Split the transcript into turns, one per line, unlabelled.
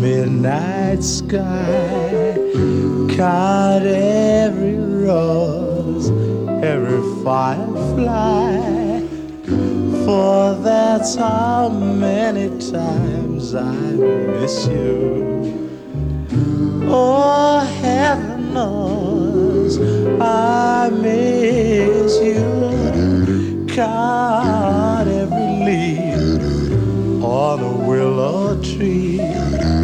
midnight sky. Count every rose, every firefly, for that's how many times I miss you.